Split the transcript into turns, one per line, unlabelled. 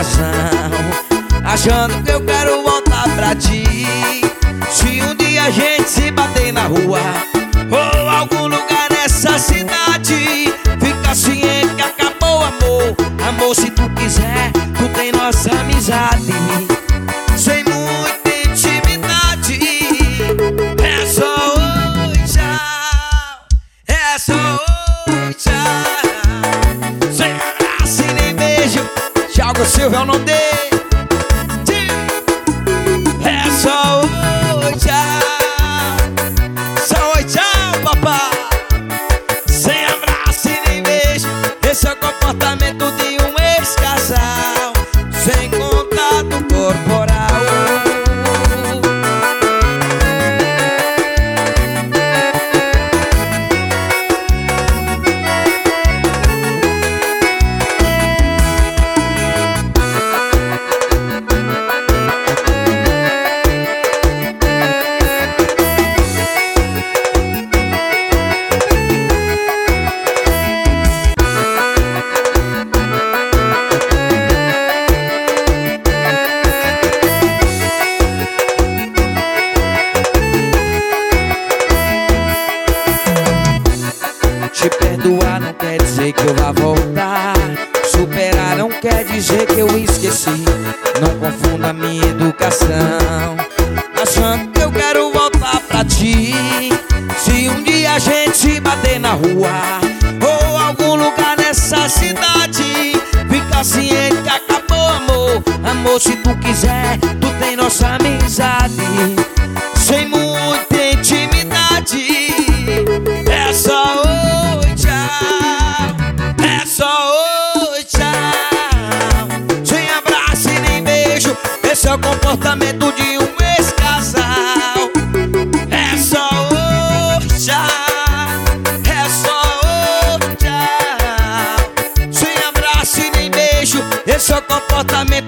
educação, achando que eu quero voltar pra ti. Se um dia a gente se bater na rua ou algum lugar nessa cidade, fica ciente que acabou o amor. Amor, se tu quiser, tu tem nossa amizade, sem muita intimidade. É só oi, tchau, é só oi, tchau, sem abraço e nem beijo. Thiago Silva é o nome dele. É só oi, tchau, só oi, tchau, papá, sem abraço e nem beijo. Esse é o comportamento de um ex-casal, sem contato corporal. Te perdoar não quer dizer que eu vá voltar, superar não quer dizer que eu esqueci. Não confunda minha educação, achando que eu quero voltar pra ti. Se um dia a gente se bater na rua ou algum lugar nessa cidade, fica ciente que acabou o amor. Amor, se tu quiser, tu tem nossa amizade, sem muita intimidade. É só oi, tchau, é só oi, tchau, sem abraço e nem beijo. Esse é o comportamento de um ex-casal. É só oi, tchau, é só oi, tchau, sem abraço e nem beijo. Esse é o comportamento